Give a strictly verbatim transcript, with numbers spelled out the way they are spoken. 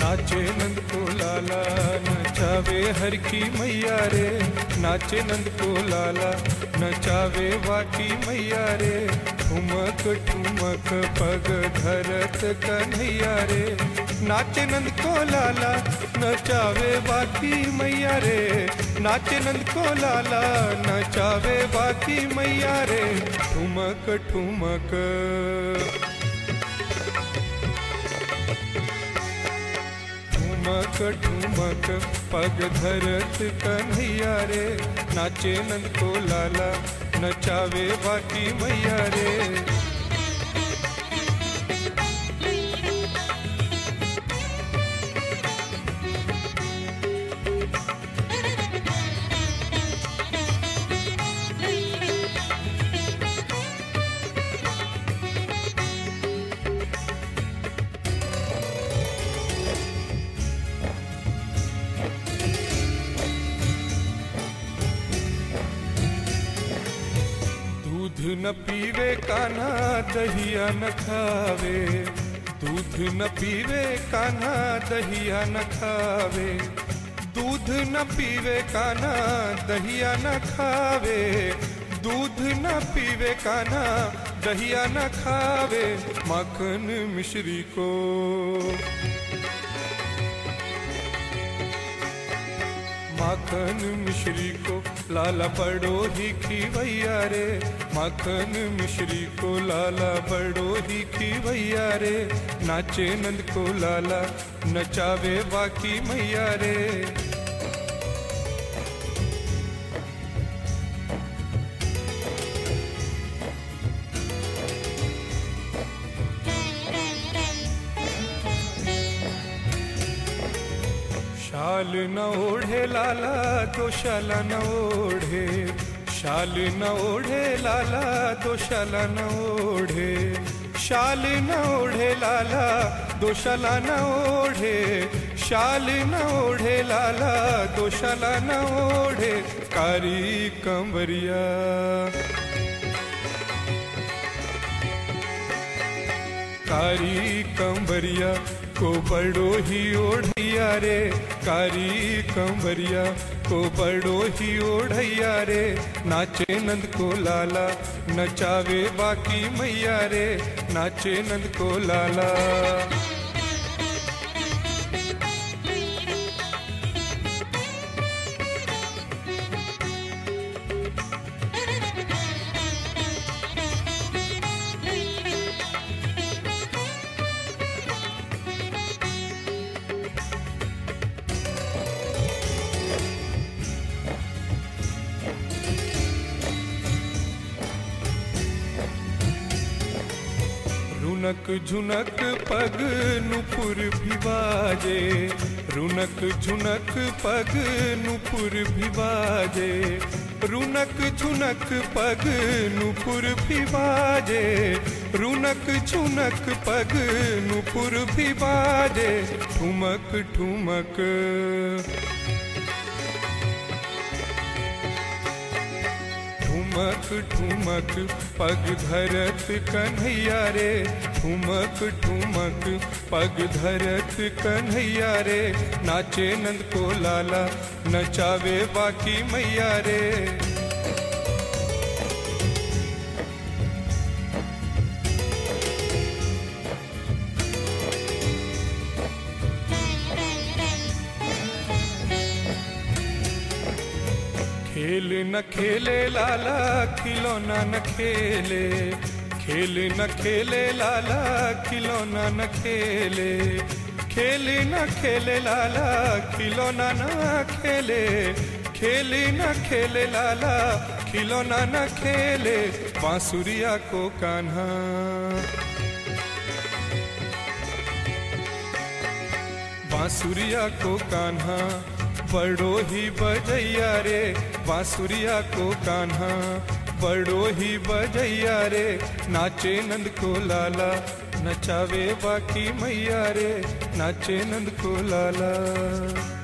नाचे नंद को लाला नचावे हर की मैया रे, नाचे नंद को लाला नचावे वाकी मैया रे, ठुमक ठुमक पग धरत कन्हैया रे, नाचे नंद को लाला नचावे बाकी मैया रे, नाचे नंद को लाला नचावे बाकी मैया रे, ठुमक ठुमक ठुमक ठुमक पग धरत कन्हैया रे, नाचे नंद को लाला नचावे बाकी मैया रे। दूध न पीवे कान्हा दहिया न खावे, दूध न पीवे कान्हा दहिया न खावे, दूध न पीवे कान्हा दहिया न खावे, दूध न पीवे कान्हा दहिया न खावे, माखन मिश्री को माखन मिश्री को लाला बड़ो ही खीवैया रे, माखन मिश्री को लाला बड़ो ही खीवैया रे, नाचे नंद को लाला नचावे बाकी मैया रे। शाल न ओढ़े लाला दोशाला न ओढ़े, शाल न ओढ़े लाला दोशाला न ओढ़े, शाल न ओढ़े लाला दोशाला न ओढ़े, शाल न ओढ़े लाला दोशाला न ओढ़े, कारी कंवरिया कारी कंवरिया को बड़ो ही ओढ़ैया रे, कारी कंवरिया को बड़ो ही ओढ़ैया रे, नाचे नंद को लाला नचावे बाकी मैया रे, नाचे नंद को लाला। रुनक झुनक पग नुपुर भी बाजे, रुनक झुनक पग नुपुर भी बाजे, रुनक झुनक पग नुपुर भी बाजे, रुनक झुनक पग नुपुर भी बाजे, ठुमक ठुमक ठुमक ठुमक पग धरत कन्हैया रे, ठुमक ठुमक पग धरत कन्हैया रे, नाचे नंद को लाला नचावे बाकी मैया रे। खेल न खेले लाला खिलौना न खेले, खेल न खेले लाला खिलौना न खेले, खेल न खेले लाला खिलौना न खेले, खेल न खेले लाला खिलौना न खेले, बांसुरिया को कान्हा बांसुरिया को कान्हा बड़ो ही बजैया रे, बांसुरिया को कान्हा बड़ो ही बजैया रे, नाचे नंद को लाला नचावे बाकी मैया रे, नाचे नंद को लाला।